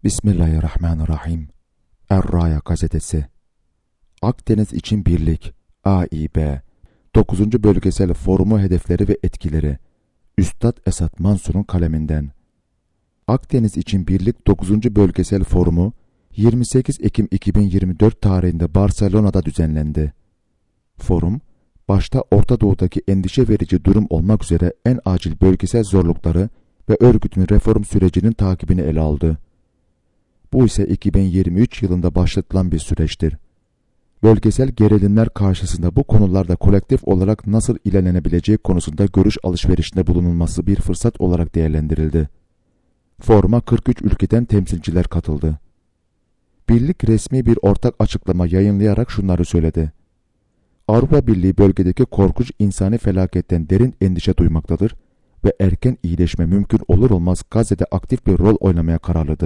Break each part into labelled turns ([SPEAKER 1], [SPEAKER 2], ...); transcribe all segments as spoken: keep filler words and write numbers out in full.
[SPEAKER 1] Bismillahirrahmanirrahim. Er-Raya gazetesi. Akdeniz için Birlik A İ B dokuzuncu Bölgesel Forumu hedefleri ve etkileri. Üstad Esat Mansur'un kaleminden. Akdeniz için Birlik dokuzuncu Bölgesel Forumu yirmi sekiz Ekim iki bin yirmi dört tarihinde Barcelona'da düzenlendi. Forum, başta Orta Doğu'daki endişe verici durum olmak üzere en acil bölgesel zorlukları ve örgütün reform sürecinin takibini ele aldı. Bu ise iki bin yirmi üç yılında başlatılan bir süreçtir. Bölgesel gerilimler karşısında bu konularda kolektif olarak nasıl ilerlenebileceği konusunda görüş alışverişinde bulunulması bir fırsat olarak değerlendirildi. Foruma kırk üç ülkeden temsilciler katıldı. Birlik resmi bir ortak açıklama yayınlayarak şunları söyledi. Avrupa Birliği bölgedeki korkunç insani felaketten derin endişe duymaktadır ve erken iyileşme mümkün olur olmaz Gazze'de aktif bir rol oynamaya kararlıdır.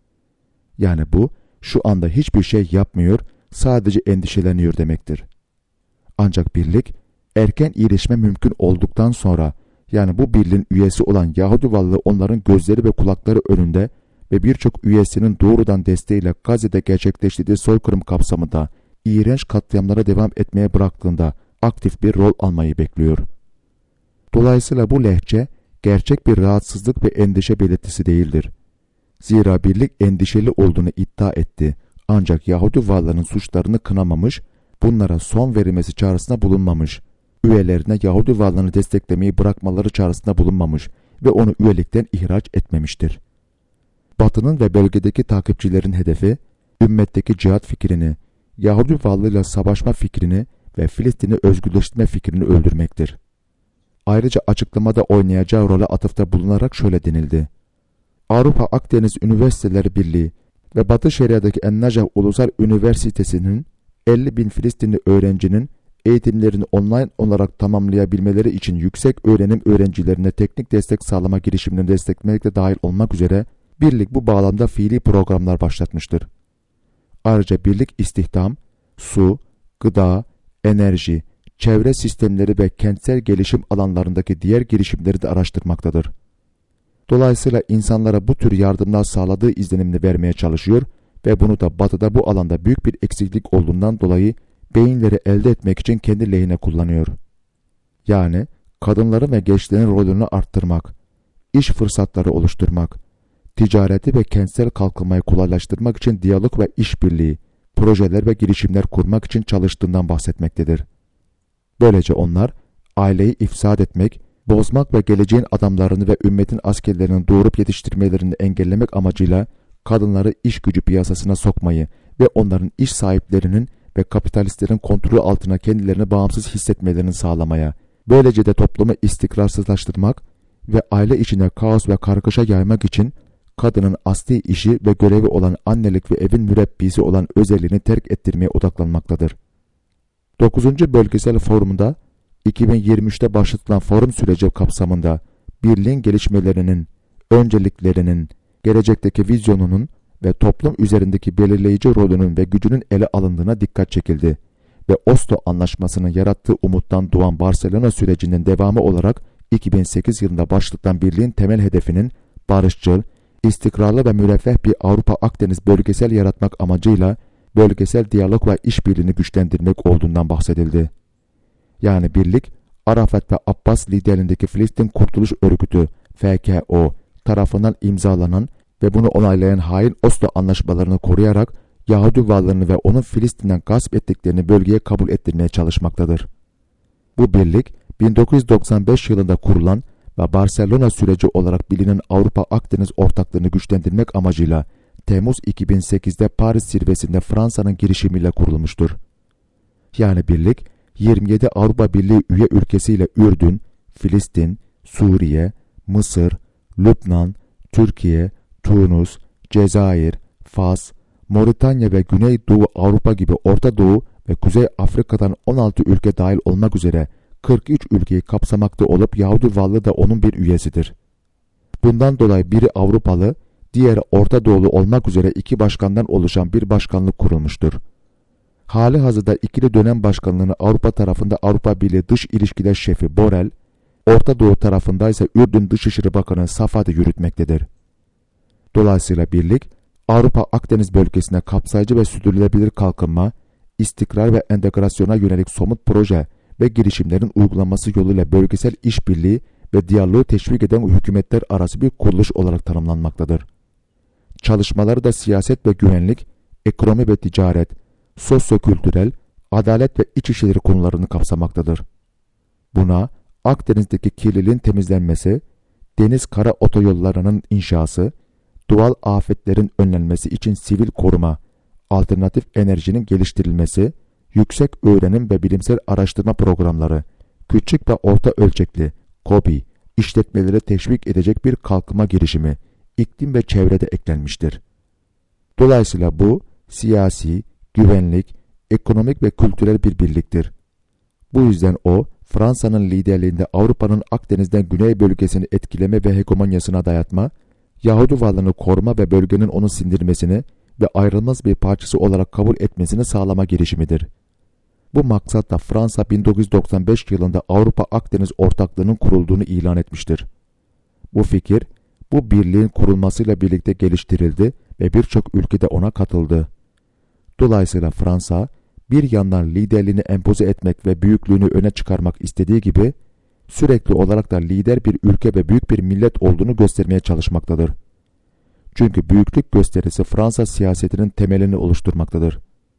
[SPEAKER 1] Yani bu, şu anda hiçbir şey yapmıyor, sadece endişeleniyor demektir. Ancak birlik, erken iyileşme mümkün olduktan sonra, yani bu birliğin üyesi olan Yahudi varlığı onların gözleri ve kulakları önünde ve birçok üyesinin doğrudan desteğiyle Gazze'de gerçekleştirdiği soykırım kapsamında iğrenç katliamlara devam etmeye bıraktığında aktif bir rol almayı bekliyor. Dolayısıyla bu lehçe, gerçek bir rahatsızlık ve endişe belirtisi değildir. Zira birlik endişeli olduğunu iddia etti. Ancak Yahudi varlığının suçlarını kınamamış, bunlara son verilmesi çağrısında bulunmamış, üyelerine Yahudi varlığını desteklemeyi bırakmaları çağrısında bulunmamış ve onu üyelikten ihraç etmemiştir. Batı'nın ve bölgedeki takipçilerin hedefi, ümmetteki cihat fikrini, Yahudi varlığıyla savaşma fikrini ve Filistin'i özgürleştirme fikrini öldürmektir. Ayrıca açıklamada oynayacağı role atıfta bulunarak şöyle denildi. Avrupa Akdeniz Üniversiteleri Birliği ve Batı Şeria'daki En-Necah Ulusal Üniversitesi'nin elli bin Filistinli öğrencinin eğitimlerini online olarak tamamlayabilmeleri için yüksek öğrenim öğrencilerine teknik destek sağlama girişimlerini desteklemekle dahil olmak üzere birlik bu bağlamda fiili programlar başlatmıştır. Ayrıca birlik istihdam, su, gıda, enerji, çevre sistemleri ve kentsel gelişim alanlarındaki diğer girişimleri de araştırmaktadır. Dolayısıyla insanlara bu tür yardımlar sağladığı izlenimini vermeye çalışıyor ve bunu da Batı'da bu alanda büyük bir eksiklik olduğundan dolayı beyinleri elde etmek için kendi lehine kullanıyor. Yani kadınların ve gençlerin rolünü arttırmak, iş fırsatları oluşturmak, ticareti ve kentsel kalkınmayı kolaylaştırmak için diyalog ve işbirliği, projeler ve girişimler kurmak için çalıştığından bahsetmektedir. Böylece onlar aileyi ifsad etmek, bozmak ve geleceğin adamlarını ve ümmetin askerlerinin doğurup yetiştirmelerini engellemek amacıyla kadınları iş gücü piyasasına sokmayı ve onların iş sahiplerinin ve kapitalistlerin kontrolü altına kendilerini bağımsız hissetmelerini sağlamaya, böylece de toplumu istikrarsızlaştırmak ve aile içine kaos ve kargaşa yaymak için kadının asli işi ve görevi olan annelik ve evin mürebbisi olan özelliğini terk ettirmeye odaklanmaktadır. dokuzuncu Bölgesel Forum'da iki bin yirmi üçte başlatılan forum süreci kapsamında birliğin gelişmelerinin, önceliklerinin, gelecekteki vizyonunun ve toplum üzerindeki belirleyici rolünün ve gücünün ele alındığına dikkat çekildi ve Oslo Anlaşması'nın yarattığı umuttan doğan Barcelona sürecinin devamı olarak iki bin sekiz yılında başlatılan birliğin temel hedefinin barışçıl, istikrarlı ve müreffeh bir Avrupa Akdeniz bölgesel yaratmak amacıyla bölgesel diyalog ve işbirliğini güçlendirmek olduğundan bahsedildi. Yani birlik, Arafat ve Abbas liderliğindeki Filistin Kurtuluş Örgütü F K O tarafından imzalanan ve bunu onaylayan hain Oslo anlaşmalarını koruyarak Yahudi varlığını ve onun Filistin'den gasp ettiklerini bölgeye kabul ettirmeye çalışmaktadır. Bu birlik, bin dokuz yüz doksan beş yılında kurulan ve Barcelona süreci olarak bilinen Avrupa Akdeniz ortaklığını güçlendirmek amacıyla Temmuz iki bin sekizde Paris zirvesinde Fransa'nın girişimiyle kurulmuştur. Yani birlik, yirmi yedi Avrupa Birliği üye ülkesiyle Ürdün, Filistin, Suriye, Mısır, Lübnan, Türkiye, Tunus, Cezayir, Fas, Moritanya ve Güneydoğu Avrupa gibi Orta Doğu ve Kuzey Afrika'dan on altı ülke dahil olmak üzere kırk üç ülkeyi kapsamakta olup Yahudi varlığı da onun bir üyesidir. Bundan dolayı biri Avrupalı, diğeri Orta Doğulu olmak üzere iki başkandan oluşan bir başkanlık kurulmuştur. Hali hazırda ikili dönem başkanlığını Avrupa tarafında Avrupa Birliği Dış İlişkiler Şefi Borrell, Orta Doğu tarafında ise Ürdün Dışişleri Bakanı Safadi yürütmektedir. Dolayısıyla birlik, Avrupa Akdeniz bölgesine kapsayıcı ve sürdürülebilir kalkınma, istikrar ve entegrasyona yönelik somut proje ve girişimlerin uygulanması yoluyla bölgesel işbirliği ve diyaloğu teşvik eden hükümetler arası bir kuruluş olarak tanımlanmaktadır. Çalışmaları da siyaset ve güvenlik, ekonomi ve ticaret, sosyo-kültürel, adalet ve iç işleri konularını kapsamaktadır. Buna Akdeniz'deki kirliliğin temizlenmesi, deniz-kara otoyollarının inşası, doğal afetlerin önlenmesi için sivil koruma, alternatif enerjinin geliştirilmesi, yüksek öğrenim ve bilimsel araştırma programları, küçük ve orta ölçekli KOBİ işletmeleri teşvik edecek bir kalkınma girişimi, iklim ve çevrede eklenmiştir. Dolayısıyla bu siyasi, güvenlik, ekonomik ve kültürel bir birliktir. Bu yüzden o, Fransa'nın liderliğinde Avrupa'nın Akdeniz'den güney bölgesini etkileme ve hegemonyasına dayatma, Yahudi varlığını koruma ve bölgenin onu sindirmesini ve ayrılmaz bir parçası olarak kabul etmesini sağlama girişimidir. Bu maksatla Fransa bin dokuz yüz doksan beş yılında Avrupa Akdeniz Ortaklığı'nın kurulduğunu ilan etmiştir. Bu fikir, bu birliğin kurulmasıyla birlikte geliştirildi ve birçok ülkede ona katıldı. Dolayısıyla Fransa, bir yandan liderliğini empoze etmek ve büyüklüğünü öne çıkarmak istediği gibi, sürekli olarak da lider bir ülke ve büyük bir millet olduğunu göstermeye çalışmaktadır. Çünkü büyüklük gösterisi Fransa siyasetinin temelini oluşturmaktadır.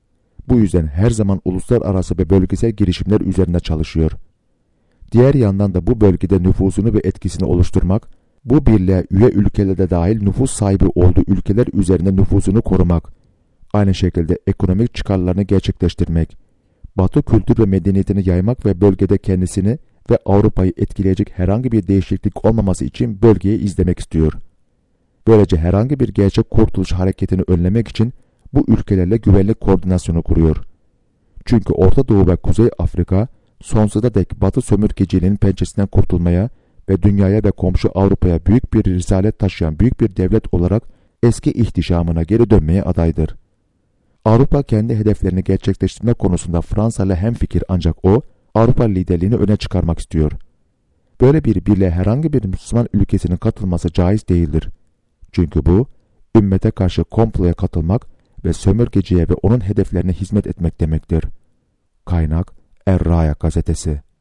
[SPEAKER 1] Bu yüzden her zaman uluslararası ve bölgesel girişimler üzerinde çalışıyor. Diğer yandan da bu bölgede nüfuzunu ve etkisini oluşturmak, bu birliğe üye ülkelerde dahil nüfus sahibi olduğu ülkeler üzerinde nüfuzunu korumak, aynı şekilde ekonomik çıkarlarını gerçekleştirmek, Batı kültür ve medeniyetini yaymak ve bölgede kendisini ve Avrupa'yı etkileyecek herhangi bir değişiklik olmaması için bölgeyi izlemek istiyor. Böylece herhangi bir gerçek kurtuluş hareketini önlemek için bu ülkelerle güvenlik koordinasyonu kuruyor. Çünkü Orta Doğu ve Kuzey Afrika sonsuza dek Batı sömürgeciliğinin pençesinden kurtulmaya ve dünyaya ve komşu Avrupa'ya büyük bir risalet taşıyan büyük bir devlet olarak eski ihtişamına geri dönmeye adaydır. Avrupa kendi hedeflerini gerçekleştirme konusunda Fransa ile hemfikir, ancak o Avrupa liderliğini öne çıkarmak istiyor. Böyle bir birliğe herhangi bir Müslüman ülkesinin katılması caiz değildir. Çünkü bu, ümmete karşı komploya katılmak ve sömürgeciye ve onun hedeflerine hizmet etmek demektir. Kaynak Er Raya gazetesi.